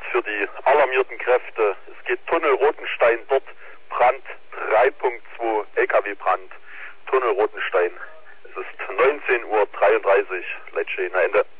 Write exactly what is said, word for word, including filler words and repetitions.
für die alarmierten Kräfte. Es geht Tunnel Rotenstein, dort Brand drei Punkt zwei, L K W-Brand, Tunnel Rotenstein. Es ist neunzehn Uhr dreiunddreißig, Lecce, Ende.